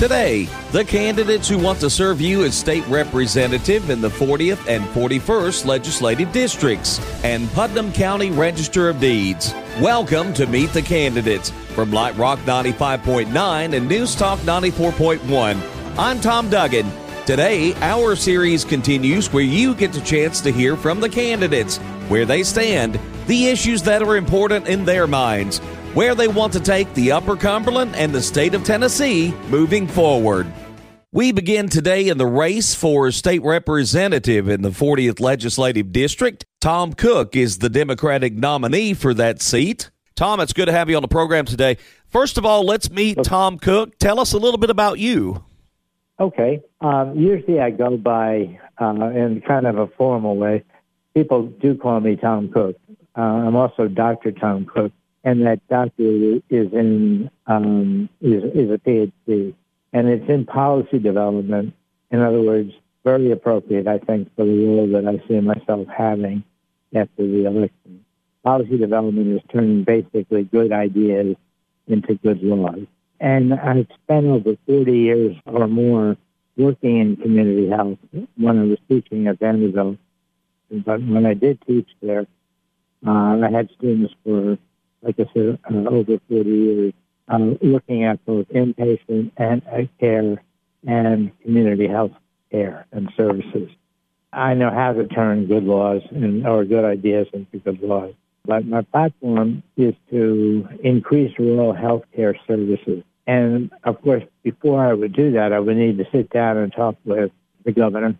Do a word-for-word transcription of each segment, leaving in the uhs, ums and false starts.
Today, the candidates who want to serve you as state representative in the fortieth and forty-first legislative districts and Putnam County Register of Deeds. Welcome to Meet the Candidates from Light Rock ninety-five point nine and News Talk ninety-four point one. I'm Tom Duggan. Today, our series continues where you get the chance to hear from the candidates, where they stand, the issues that are important in their minds, where they want to take the Upper Cumberland and the state of Tennessee moving forward. We begin today in the race for state representative in the fortieth Legislative District. Tom Cook is the Democratic nominee for that seat. Tom, it's good to have you on the program today. First of all, let's meet Tom Cook. Tell us a little bit about you. Okay. Um, usually I go by, uh, in kind of a formal way, people do call me Tom Cook. Uh, I'm also Doctor Tom Cook. And that doctor is in um, is, is a P H D, and it's in policy development. In other words, very appropriate, I think, for the role that I see myself having after the election. Policy development is turning basically good ideas into good laws. And I've spent over forty years or more working in community health when I was teaching at Vanderbilt. But when I did teach there, uh, I had students for like I said, uh, over forty years, um, looking at both inpatient and uh, care and community health care and services. I know how to turn good laws and or good ideas into good laws. But my platform is to increase rural health care services. And, of course, before I would do that, I would need to sit down and talk with the governor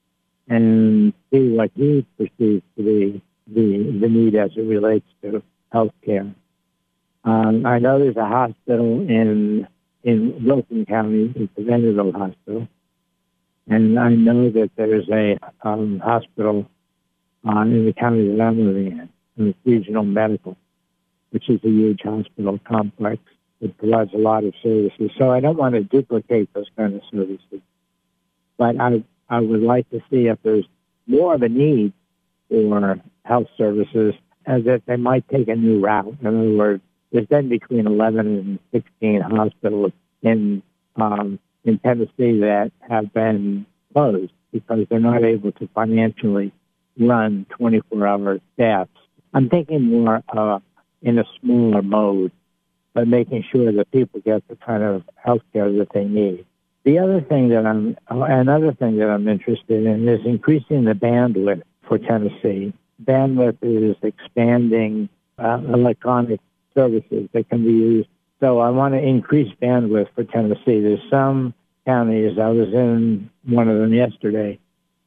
and see what he perceives to be the, the need as it relates to health care. Um, I know there's a hospital in in Wilson County, it's the Vanderbilt Hospital, and I know that there's a um, hospital uh, in the county that I'm living in, in the Regional Medical, which is a huge hospital complex that provides a lot of services. So I don't want to duplicate those kind of services, but I I would like to see if there's more of a need for health services, and that they might take a new route. In other words, there's been between eleven and sixteen hospitals in um, in Tennessee that have been closed because they're not able to financially run twenty-four hour staffs. I'm thinking more uh, in a smaller mode, but making sure that people get the kind of health care that they need. The other thing that I'm, another thing that I'm interested in is increasing the bandwidth for Tennessee. Bandwidth is expanding uh, electronic services that can be used. So I want to increase bandwidth for Tennessee. There's some counties, I was in one of them yesterday,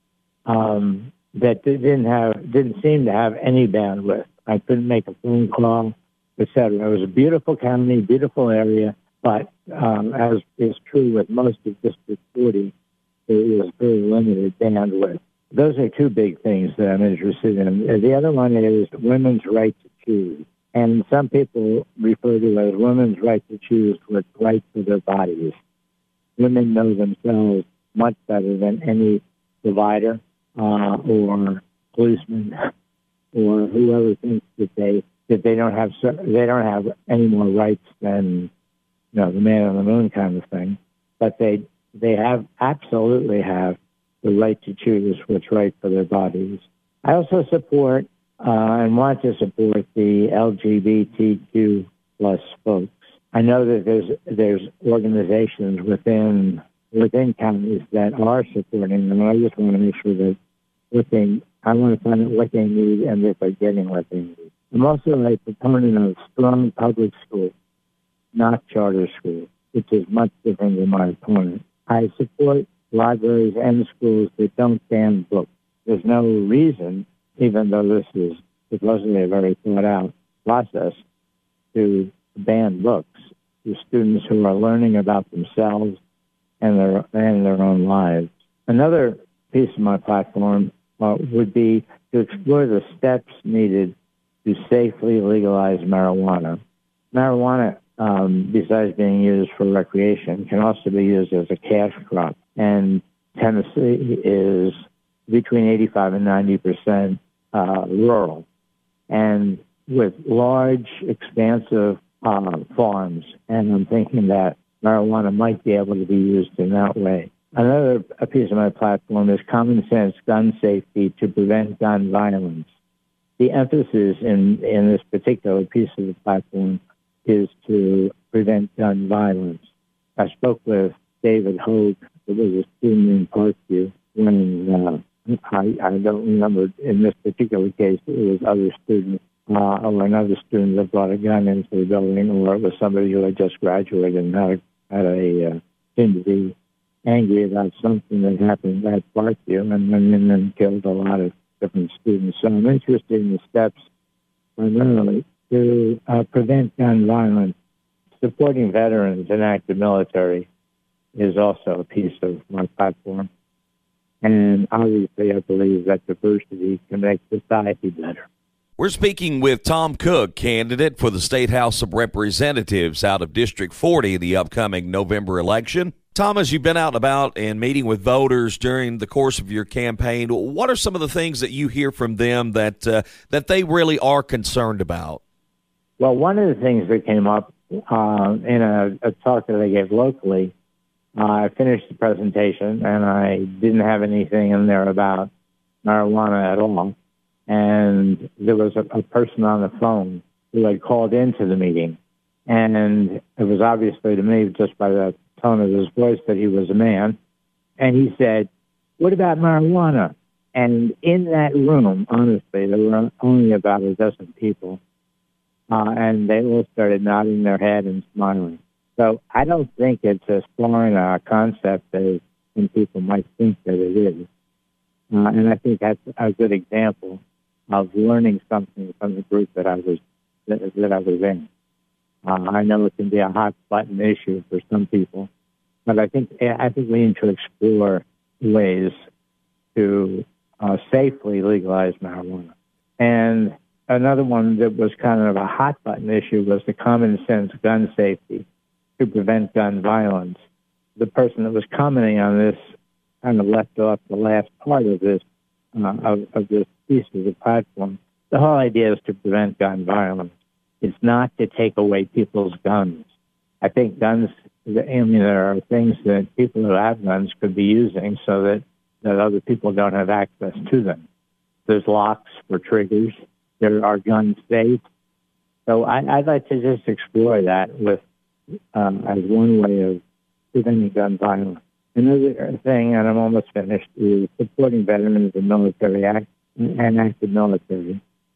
um, that didn't have, didn't seem to have any bandwidth. I couldn't make a phone call, et cetera. It was a beautiful county, beautiful area, but um, as is true with most of District forty, there is very limited bandwidth. Those are two big things that I'm interested in. The other one is women's right to choose. And some people refer to it as women's right to choose what's right for their bodies. Women know themselves much better than any provider uh, or policeman or whoever thinks that they that they don't have they don't have any more rights than, you know, the man on the moon kind of thing. But they they have absolutely have the right to choose what's right for their bodies. I also support uh, and want to support the L G B T Q plus folks. I know that there's there's organizations within within counties that are supporting them. I just want to make sure that what they I want to find out what they need and that they're getting what they need. I'm also a proponent of strong public schools, not charter schools, which is much different than my opponent. I support libraries and schools that don't ban books. There's no reason, even though this is supposedly a very thought-out process, to ban books to students who are learning about themselves and their and their own lives. Another piece of my platform uh, would be to explore the steps needed to safely legalize marijuana. Marijuana, um, besides being used for recreation, can also be used as a cash crop. And Tennessee is between eighty-five and ninety percent uh, rural. And with large, expansive uh, farms, and I'm thinking that marijuana might be able to be used in that way. Another piece of my platform is common sense gun safety to prevent gun violence. The emphasis in, in this particular piece of the platform is to prevent gun violence. I spoke with David Hogue, who was a student in Parkview, when uh, I, I don't remember in this particular case, it was other students uh, or another student that brought a gun into the building, or it was somebody who had just graduated and had a, had a uh, seemed to be angry about something that happened at Parkview and went in and killed a lot of different students. So I'm interested in the steps primarily to uh, prevent gun violence. Supporting veterans and active military is also a piece of my platform. And obviously, I believe that diversity can make society better. We're speaking with Tom Cook, candidate for the State House of Representatives out of District forty in the upcoming November election. Tom, as you've been out and about and meeting with voters during the course of your campaign, what are some of the things that you hear from them that uh, that they really are concerned about? Well, one of the things that came up uh, in a, a talk that I gave locally, uh, I finished the presentation, and I didn't have anything in there about marijuana at all. And there was a, a person on the phone who had called into the meeting, and it was obviously to me, just by the tone of his voice, that he was a man. And he said, "What about marijuana?" And in that room, honestly, there were only about a dozen people. Uh, and they all started nodding their head and smiling. So I don't think it's as foreign a concept as some people might think that it is. Uh, and I think that's a good example of learning something from the group that I was that, that I was in. Uh, I know it can be a hot button issue for some people, but I think I think we need to explore ways to uh, safely legalize marijuana. And another one that was kind of a hot button issue was the common sense gun safety to prevent gun violence. The person that was commenting on this kind of left off the last part of this uh, of, of this piece of the platform. The whole idea is to prevent gun violence. It's not to take away people's guns. I think guns, I mean, there are things that people who have guns could be using so that, that other people don't have access to them. There's locks for triggers. There are gun safes. So I, I'd like to just explore that with um, as one way of preventing gun violence. Another thing, and I'm almost finished, is supporting veterans and military act and active military.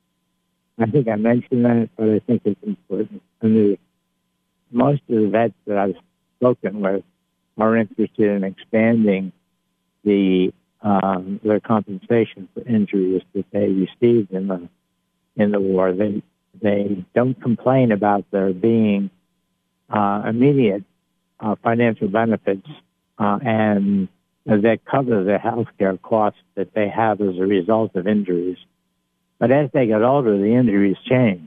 I think I mentioned that, but I think it's important. And the, most of the vets that I've spoken with are interested in expanding the um, their compensation for injuries that they received in the in the war. They they don't complain about there being uh, immediate uh, financial benefits uh, and that cover the health care costs that they have as a result of injuries. But as they get older, the injuries change.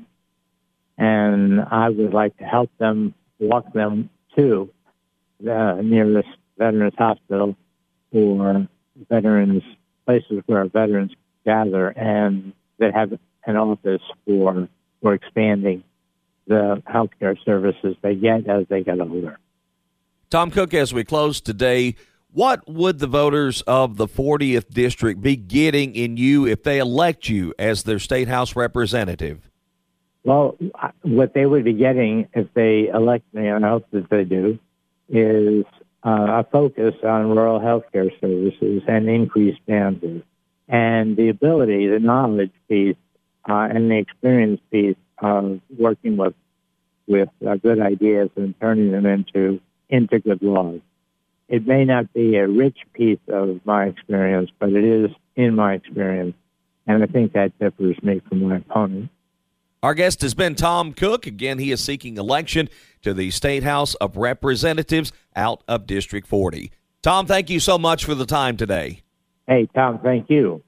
And I would like to help them, walk them to the nearest veterans hospital or veterans, places where veterans gather and that have an office for, for expanding the healthcare services they get as they get older. Tom Cook, as we close today, what would the voters of the fortieth District be getting in you if they elect you as their State House representative? Well, what they would be getting if they elect me, and I hope that they do, is uh, a focus on rural health care services and increased bandwidth. And the ability, the knowledge piece, uh, and the experience piece of working with with uh, good ideas and turning them into into good laws. It may not be a rich piece of my experience, but it is in my experience, and I think that differs me from my opponent. Our guest has been Tom Cook. Again, he is seeking election to the State House of Representatives out of District forty. Tom, thank you so much for the time today. Hey, Tom, thank you.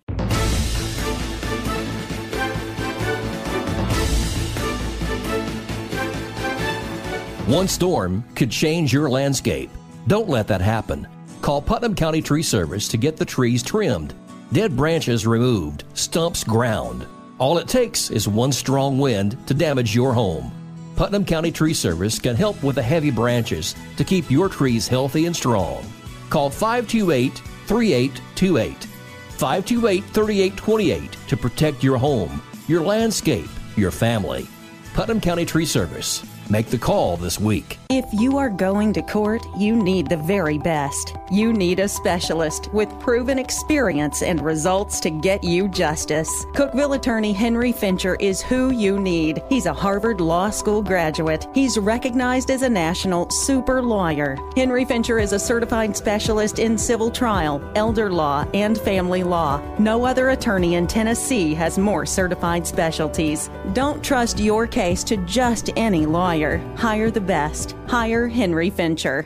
One storm could change your landscape. Don't let that happen. Call Putnam County Tree Service to get the trees trimmed, dead branches removed, stumps ground. All it takes is one strong wind to damage your home. Putnam County Tree Service can help with the heavy branches to keep your trees healthy and strong. Call five two eight, three eight two eight, five two eight, three eight two eight to protect your home, your landscape, your family. Putnam County Tree Service. Make the call this week. If you are going to court, you need the very best. You need a specialist with proven experience and results to get you justice. Cookeville attorney Henry Fincher is who you need. He's a Harvard Law School graduate. He's recognized as a national super lawyer. Henry Fincher is a certified specialist in civil trial, elder law, and family law. No other attorney in Tennessee has more certified specialties. Don't trust your case to just any lawyer. Hire the best. Hire Henry Fincher.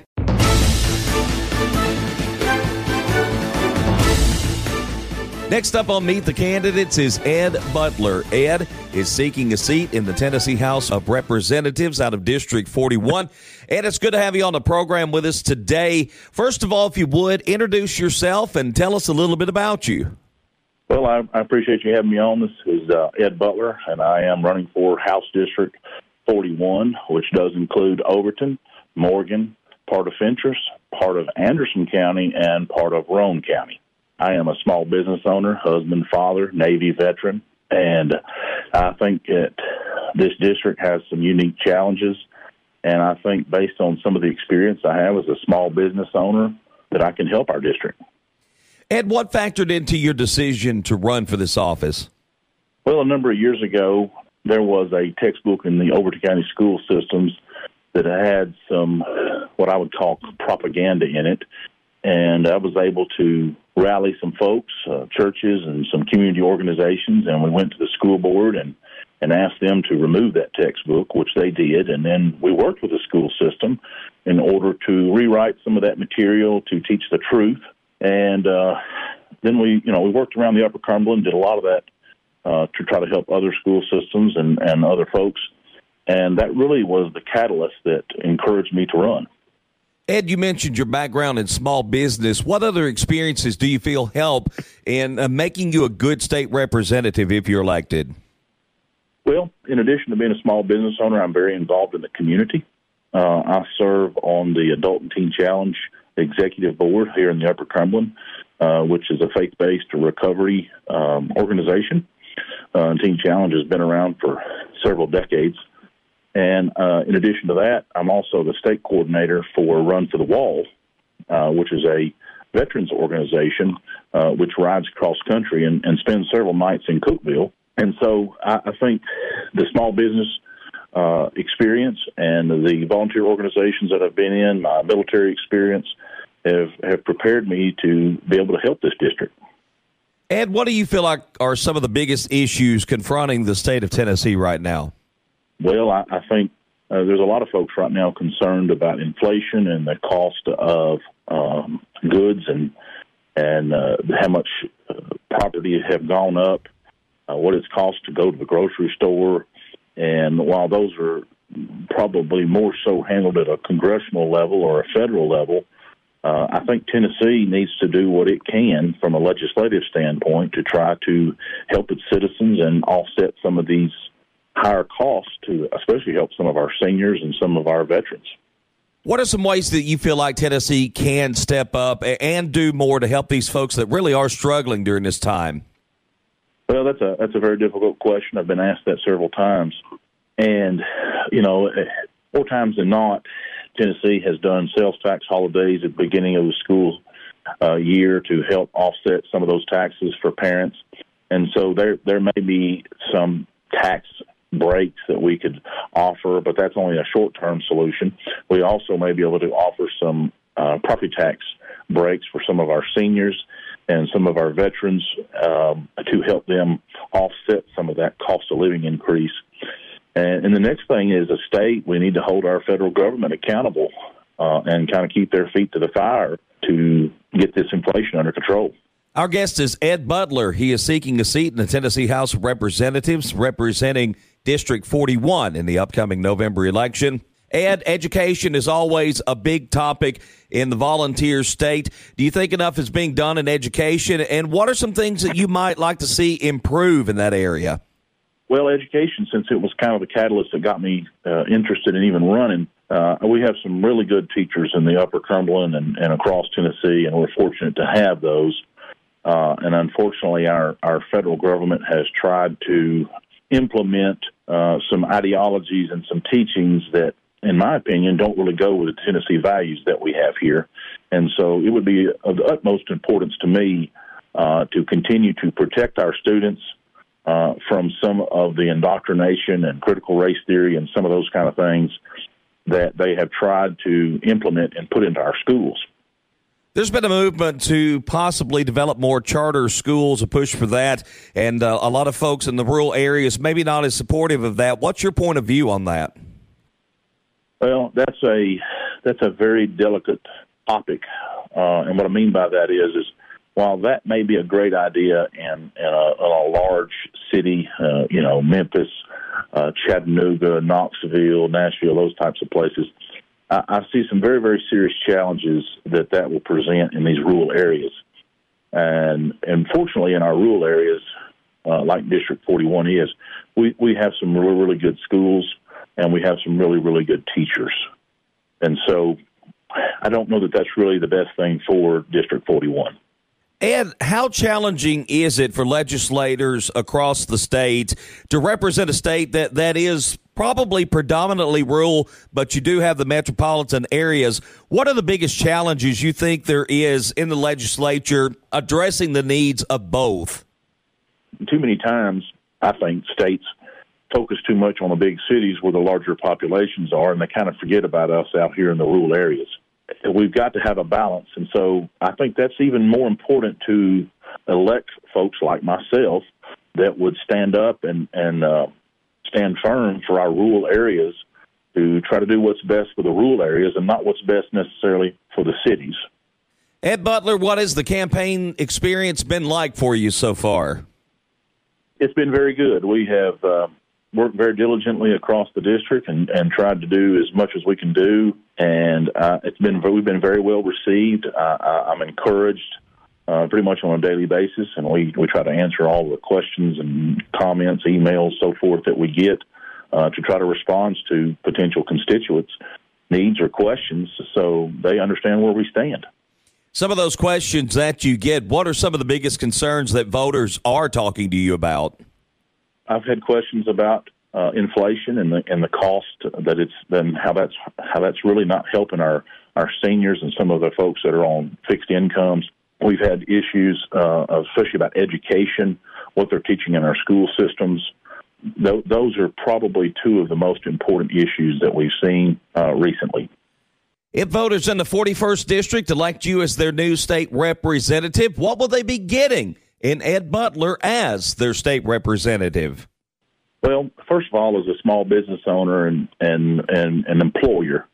Next up on Meet the Candidates is Ed Butler. Ed is seeking a seat in the Tennessee House of Representatives out of District forty-one. Ed, it's good to have you on the program with us today. First of all, if you would, introduce yourself and tell us a little bit about you. Well, I, I appreciate you having me on. This is uh, Ed Butler, and I am running for House District forty-one, which does include Overton, Morgan, part of Fentress, part of Anderson County, and part of Roane County. I am a small business owner, husband, father, Navy veteran, and I think that this district has some unique challenges, and I think based on some of the experience I have as a small business owner that I can help our district. Ed, what factored into your decision to run for this office? Well, a number of years ago, there was a textbook in the Overton County school systems that had some, what I would call propaganda in it. And I was able to rally some folks, uh, churches and some community organizations, and we went to the school board and, and asked them to remove that textbook, which they did. And then we worked with the school system in order to rewrite some of that material to teach the truth. And uh, then we, you know, we worked around the Upper Cumberland, did a lot of that Uh, to try to help other school systems and, and other folks. And that really was the catalyst that encouraged me to run. Ed, you mentioned your background in small business. What other experiences do you feel help in uh, making you a good state representative if you're elected? Well, in addition to being a small business owner, I'm very involved in the community. Uh, I serve on the Adult and Teen Challenge Executive Board here in the Upper Cumberland, uh, which is a faith-based recovery um, organization. Uh, Teen Challenge has been around for several decades. And uh, in addition to that, I'm also the state coordinator for Run for the Wall, uh, which is a veterans organization uh, which rides cross country and, and spends several nights in Cookeville. And so I, I think the small business uh, experience and the volunteer organizations that I've been in, my military experience, have, have prepared me to be able to help this district. Ed, what do you feel like are some of the biggest issues confronting the state of Tennessee right now? Well, I, I think uh, there's a lot of folks right now concerned about inflation and the cost of um, goods and and uh, how much uh, property have gone up, uh, what it's cost to go to the grocery store. And while those are probably more so handled at a congressional level or a federal level, Uh, I think Tennessee needs to do what it can from a legislative standpoint to try to help its citizens and offset some of these higher costs to especially help some of our seniors and some of our veterans. What are some ways that you feel like Tennessee can step up and do more to help these folks that really are struggling during this time? Well, that's a that's a very difficult question. I've been asked that several times. And, you know, more times than not, Tennessee has done sales tax holidays at the beginning of the school uh, year to help offset some of those taxes for parents. And so there there may be some tax breaks that we could offer, but that's only a short-term solution. We also may be able to offer some uh, property tax breaks for some of our seniors and some of our veterans um, to help them offset some of that cost of living increase. And, and the next thing is, a state, we need to hold our federal government accountable uh, and kind of keep their feet to the fire to get this inflation under control. Our guest is Ed Butler. He is seeking a seat in the Tennessee House of Representatives, representing District forty-one in the upcoming November election. Ed, education is always a big topic in the volunteer state. Do you think enough is being done in education? And what are some things that you might like to see improve in that area? Well, education, since it was kind of the catalyst that got me uh, interested in even running, uh, we have some really good teachers in the Upper Cumberland and, and across Tennessee, and we're fortunate to have those. Uh, and unfortunately, our, our federal government has tried to implement uh, some ideologies and some teachings that, in my opinion, don't really go with the Tennessee values that we have here. And so it would be of the utmost importance to me uh, to continue to protect our students Uh, from some of the indoctrination and critical race theory and some of those kind of things that they have tried to implement and put into our schools. There's been a movement to possibly develop more charter schools, a push for that, and uh, a lot of folks in the rural areas maybe not as supportive of that. What's your point of view on that? Well, that's a that's a very delicate topic, uh, and what I mean by that is is while that may be a great idea in, in, a, in a large city, uh, you know, Memphis, uh, Chattanooga, Knoxville, Nashville, those types of places, I, I see some very, very serious challenges that that will present in these rural areas. And, and fortunately, in our rural areas, uh, like District forty-one is, we, we have some really, really good schools, and we have some really, really good teachers. And so I don't know that that's really the best thing for District forty-one. Ed, how challenging is it for legislators across the state to represent a state that, that is probably predominantly rural, but you do have the metropolitan areas? What are the biggest challenges you think there is in the legislature addressing the needs of both? Too many times, I think, states focus too much on the big cities where the larger populations are, and they kind of forget about us out here in the rural areas. We've got to have a balance, and so I think that's even more important to elect folks like myself that would stand up and, and uh, stand firm for our rural areas to try to do what's best for the rural areas and not what's best necessarily for the cities. Ed Butler, what has the campaign experience been like for you so far? It's been very good. We have uh, worked very diligently across the district and, and tried to do as much as we can do. And uh, it's been we've been very well received. Uh, I'm encouraged uh, pretty much on a daily basis, and we, we try to answer all the questions and comments, emails, so forth that we get uh, to try to respond to potential constituents' needs or questions so they understand where we stand. Some of those questions that you get, what are some of the biggest concerns that voters are talking to you about? I've had questions about Uh, inflation and the and the cost that it's then how that's how that's really not helping our, our seniors and some of the folks that are on fixed incomes. We've had issues, uh, especially about education, what they're teaching in our school systems. Th- those are probably two of the most important issues that we've seen uh, recently. If voters in the forty-first District elect you as their new state representative, what will they be getting in Ed Butler as their state representative? Well, first of all, as a small business owner and and, and an employer,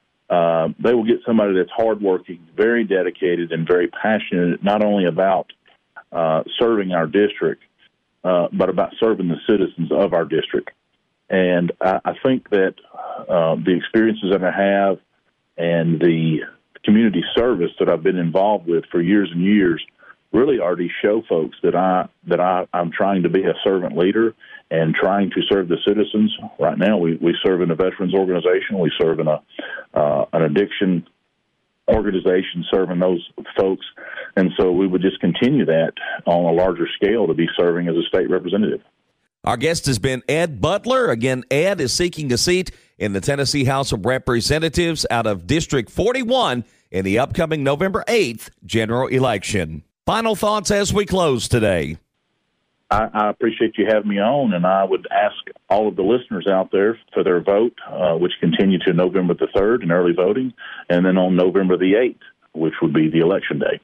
uh, they will get somebody that's hardworking, very dedicated, and very passionate, not only about uh, serving our district, uh, but about serving the citizens of our district. And I, I think that uh, the experiences that I have and the community service that I've been involved with for years and years really already show folks that I that I, I'm trying to be a servant leader and trying to serve the citizens. Right now, we, we serve in a veterans organization. We serve in a uh, an addiction organization serving those folks. And so we would just continue that on a larger scale to be serving as a state representative. Our guest has been Ed Butler. Again, Ed is seeking a seat in the Tennessee House of Representatives out of District forty-one in the upcoming November eighth general election. Final thoughts as we close today. I, I appreciate you having me on, and I would ask all of the listeners out there for their vote, uh, which continue to November the third in early voting, and then on November the eighth, which would be the election day.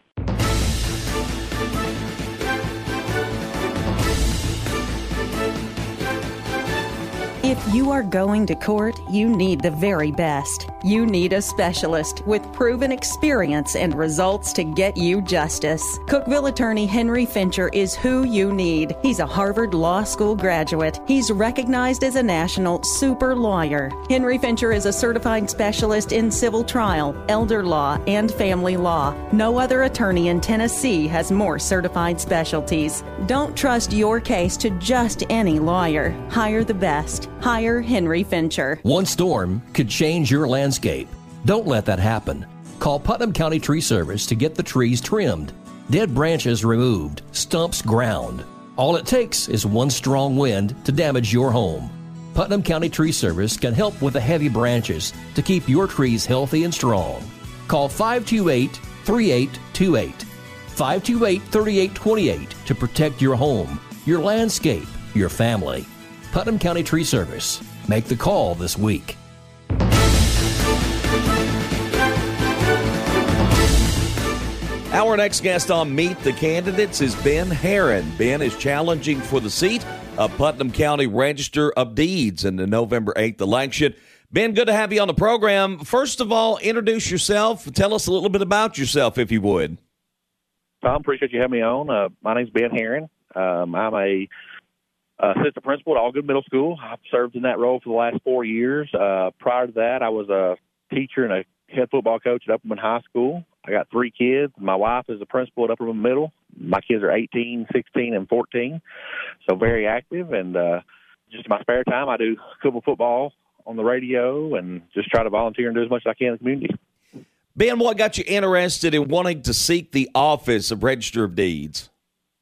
If you are going to court, you need the very best. You need a specialist with proven experience and results to get you justice. Cookeville attorney Henry Fincher is who you need. He's a Harvard Law School graduate. He's recognized as a national super lawyer. Henry Fincher is a certified specialist in civil trial, elder law, and family law. No other attorney in Tennessee has more certified specialties. Don't trust your case to just any lawyer. Hire the best. Hire Henry Fincher. One storm could change your landscape. Don't let that happen. Call Putnam County Tree Service to get the trees trimmed, dead branches removed, stumps ground. All it takes is one strong wind to damage your home. Putnam County Tree Service can help with the heavy branches to keep your trees healthy and strong. Call five two eight, three eight two eight, five two eight, three eight two eight to protect your home, your landscape, your family. Putnam County Tree Service. Make the call this week. Our next guest on Meet the Candidates is Ben Herron. Ben is challenging for the seat of Putnam County Register of Deeds in the November eighth election. Ben, good to have you on the program. First of all, introduce yourself. Tell us a little bit about yourself, if you would. Tom, appreciate you having me on. Uh, my name's Ben Herron. Um, I'm a Uh, assistant principal at Allgood Middle School. I've served in that role for the last four years. Uh, prior to that, I was a teacher and a head football coach at Upperman High School. I got three kids. My wife is a principal at Upperman Middle. My kids are eighteen, sixteen, and fourteen, so very active. And uh, just in my spare time, I do Cookeville football on the radio and just try to volunteer and do as much as I can in the community. Ben, what got you interested in wanting to seek the office of Register of Deeds?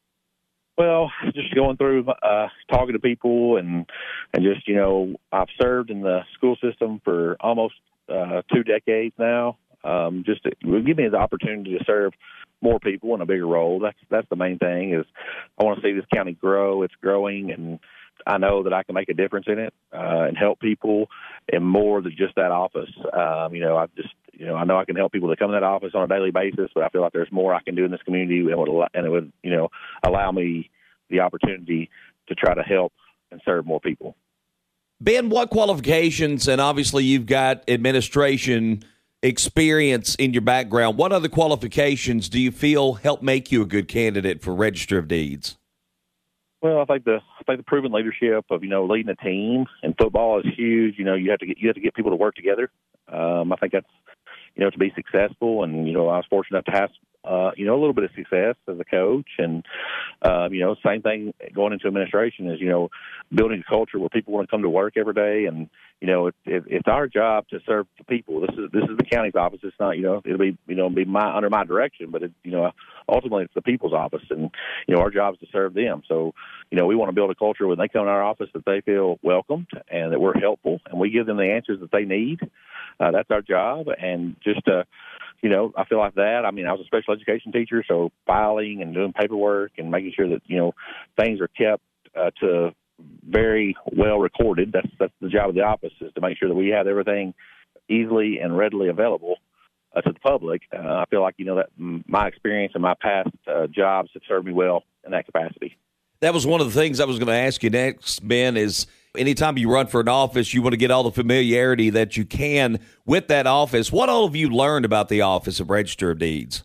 Well, just going through, uh, talking to people and, and just, you know, I've served in the school system for almost uh, two decades now. Um, just to, it will give me the opportunity to serve more people in a bigger role. That's, that's the main thing is I want to see this county grow. It's growing, and I know that I can make a difference in it uh, and help people in more than just that office. Um, you know, I just, you know, I know I can help people that come in that office on a daily basis, but I feel like there's more I can do in this community, and it would, and it would you know, allow me the opportunity to try to help and serve more people. Ben, what qualifications, and obviously you've got administration experience in your background, what other qualifications do you feel help make you a good candidate for Register of Deeds? Well, I think the I think the proven leadership of, you know, leading a team in football is huge. You know, you have to get you have to get people to work together. Um, I think that's, you know, to be successful. And, you know, I was fortunate to have, uh, you know, a little bit of success as a coach. And, uh, you know, same thing going into administration is, you know, building a culture where people want to come to work every day. And, you know, it, it, it's our job to serve the people. This is this is the county's office. It's not, you know, it'll be, you know, be my under my direction, but, it, you know, ultimately it's the people's office. And, you know, our job is to serve them. So, you know, we want to build a culture when they come to our office that they feel welcomed and that we're helpful and we give them the answers that they need. Uh, that's our job. And just, uh, you know, I feel like that. I mean, I was a special education teacher, so filing and doing paperwork and making sure that, you know, things are kept uh, to very well recorded. That's that's the job of the office, is to make sure that we have everything easily and readily available uh, to the public. Uh, I feel like, you know, that my experience and my past uh, jobs have served me well in that capacity. That was one of the things I was going to ask you next, Ben, is anytime you run for an office, you want to get all the familiarity that you can with that office. What all have you learned about the office of Register of Deeds?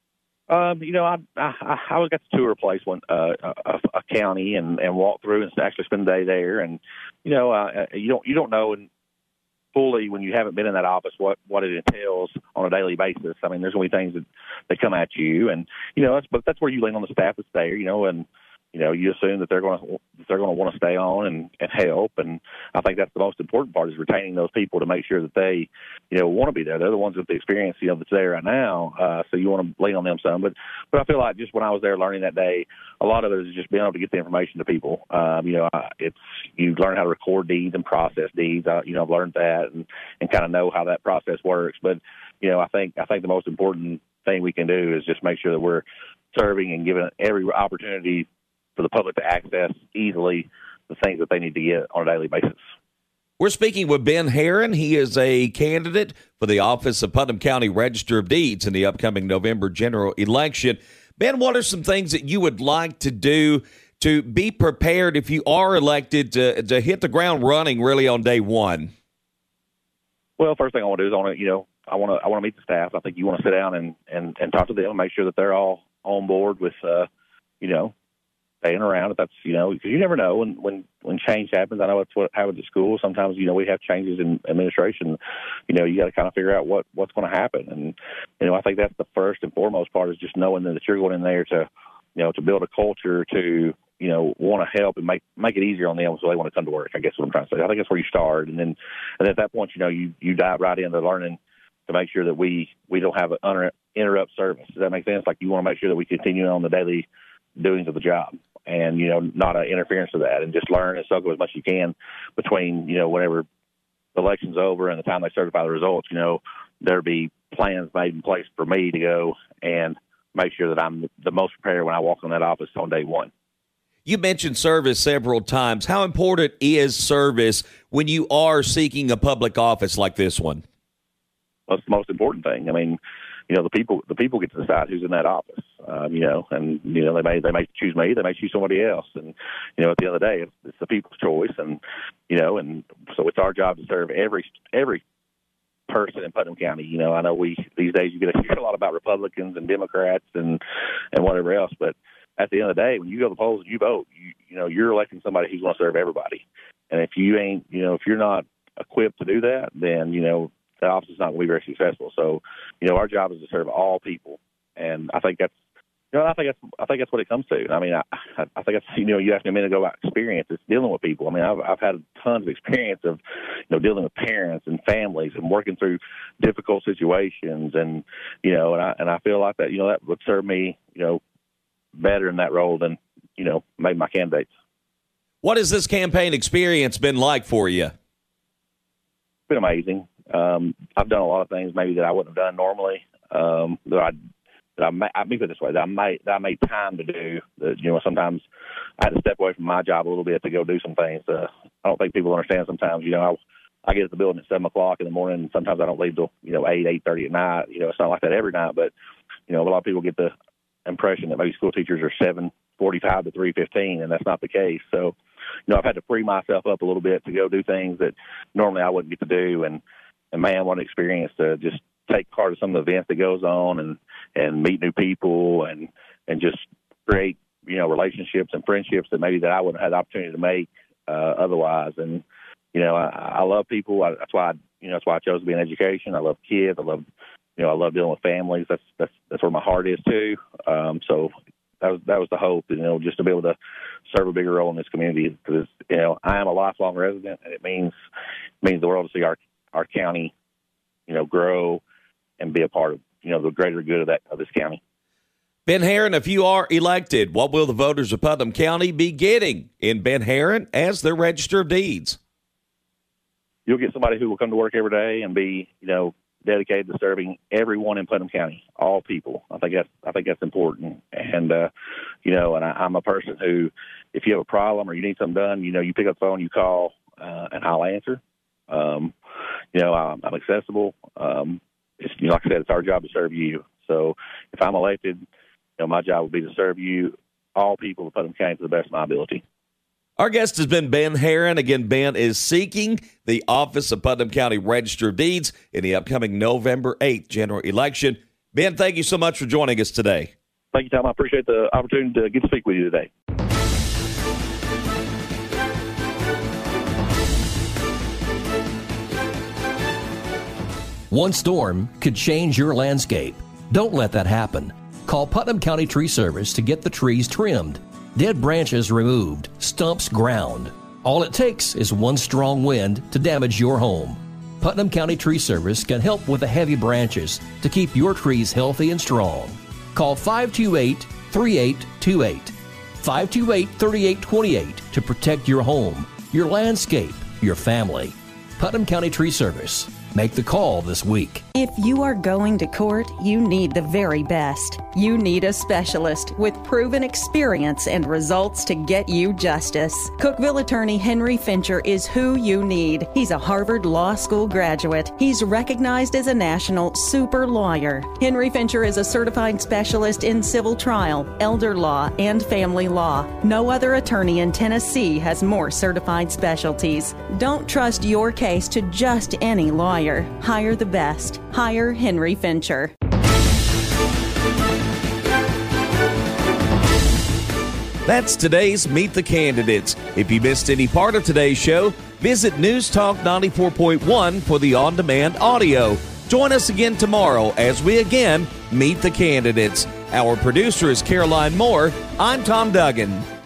Um, you know, I, I I got to tour a place, one uh, a, a county, and, and walk through and actually spend the day there. And you know, uh, you don't you don't know and fully when you haven't been in that office what, what it entails on a daily basis. I mean, there's going to be things that, that come at you, and you know, that's but that's where you lean on the staff that's there. You know, and you know, you assume that they're going to they're going to want to stay on and, and help. And I think that's the most important part, is retaining those people to make sure that they, you know, want to be there. They're the ones with the experience, you know, that's there right now. Uh, so you want to lean on them some. But but I feel like just when I was there learning that day, a lot of it is just being able to get the information to people. Um, you know, it's you learn how to record deeds and process deeds. I, you know, I've learned that and, and kind of know how that process works. But you know, I think I think the most important thing we can do is just make sure that we're serving and giving every opportunity for the public to access easily the things that they need to get on a daily basis. We're speaking with Ben Herron. He is a candidate for the office of Putnam County Register of Deeds in the upcoming November general election. Ben, what are some things that you would like to do to be prepared if you are elected to, to hit the ground running really on day one? Well, first thing I want to do is I want to, you know, I want to, I want to meet the staff. I think you want to sit down and, and, and talk to them and make sure that they're all on board with, uh, you know, staying around. If that's, you know, because you never know when, when, when change happens. I know it's what happens at school. Sometimes, you know, we have changes in administration. You know, you got to kind of figure out what, what's going to happen. And, you know, I think that's the first and foremost part, is just knowing that you're going in there to, you know, to build a culture, to, you know, want to help and make make it easier on them so they want to come to work, I guess is what I'm trying to say. I think that's where you start. And then, and then at that point, you know, you, you dive right into learning to make sure that we, we don't have an uninter- interrupt service. Does that make sense? Like, you want to make sure that we continue on the daily doings of the job, and, you know, not an interference to that, and just learn and soak up as much as you can between, you know, whenever the election's over and the time they certify the results. You know, there'll be plans made in place for me to go and make sure that I'm the most prepared when I walk in that office on day one. You mentioned service several times. How important is service when you are seeking a public office like this one? That's the most important thing. I mean, you know, the people the people get to decide who's in that office. Um, you know, and you know they may they may choose me, they may choose somebody else, and you know, at the end of the day, it's, it's the people's choice, and you know, and so it's our job to serve every every person in Putnam County. You know, I know we these days you get to hear a lot about Republicans and Democrats and and whatever else, but at the end of the day, when you go to the polls and you vote, you, you know, you're electing somebody who's going to serve everybody. And if you ain't, you know, if you're not equipped to do that, then, you know, the office is not going to be very successful. So, you know, our job is to serve all people. And I think that's, you know, I think that's, I think that's what it comes to. I mean, I, I think that's, you know, you asked me a minute ago about experience. It's dealing with people. I mean, I've, I've had tons of experience of, you know, dealing with parents and families and working through difficult situations. And, you know, and I, and I feel like that, you know, that would serve me, you know, better in that role than, you know, maybe my candidates. What has this campaign experience been like for you? It's been amazing. Um, I've done a lot of things maybe that I wouldn't have done normally. Um, that I, that I, may, I mean, put it this way, that I made, that I made time to do. That, you know, sometimes I had to step away from my job a little bit to go do some things. Uh, I don't think people understand sometimes. You know, I, I get at the building at seven o'clock in the morning, and sometimes I don't leave till, you know, eight, eight thirty at night. You know, it's not like that every night, but you know, a lot of people get the impression that maybe school teachers are seven forty-five to three fifteen, and that's not the case. So, you know, I've had to free myself up a little bit to go do things that normally I wouldn't get to do. And, and man, what an experience to just take part of some of the events that goes on and, and meet new people and, and just create, you know, relationships and friendships that maybe that I wouldn't have had the opportunity to make uh, otherwise. And, you know, I, I love people. I, that's why, I, you know, that's why I chose to be in education. I love kids. I love You know, I love dealing with families. That's that's that's where my heart is too. Um, so that was that was the hope, you know, just to be able to serve a bigger role in this community. Because, you know, I am a lifelong resident, and it means it means the world to see our our county, you know, grow and be a part of, you know, the greater good of that of this county. Ben Herron, if you are elected, what will the voters of Putnam County be getting in Ben Herron as their Register of Deeds? You'll get somebody who will come to work every day and be, you know, dedicated to serving everyone in Putnam County, all people. I think that's I think that's important. And uh, you know, and I, I'm a person who, if you have a problem or you need something done, you know, you pick up the phone, you call, uh, and I'll answer. Um, you know, I'm, I'm accessible. Um, it's, you know, like I said, it's our job to serve you. So if I'm elected, you know, my job will be to serve you, all people of Putnam County, to the best of my ability. Our guest has been Ben Herron. Again, Ben is seeking the office of Putnam County Register of Deeds in the upcoming November eighth general election. Ben, thank you so much for joining us today. Thank you, Tom. I appreciate the opportunity to get to speak with you today. One storm could change your landscape. Don't let that happen. Call Putnam County Tree Service to get the trees trimmed, dead branches removed, stumps ground. All it takes is one strong wind to damage your home. Putnam County Tree Service can help with the heavy branches to keep your trees healthy and strong. Call five two eight, three eight two eight, five two eight, three eight two eight to protect your home, your landscape, your family. Putnam County Tree Service. Make the call this week. If you are going to court, you need the very best. You need a specialist with proven experience and results to get you justice. Cookeville attorney Henry Fincher is who you need. He's a Harvard Law School graduate. He's recognized as a national super lawyer. Henry Fincher is a certified specialist in civil trial, elder law, and family law. No other attorney in Tennessee has more certified specialties. Don't trust your case to just any lawyer. Hire the best. Hire Henry Fincher. That's today's Meet the Candidates. If you missed any part of today's show, visit News Talk ninety-four point one for the on-demand audio. Join us again tomorrow as we again meet the candidates. Our producer is Caroline Moore. I'm Tom Duggan.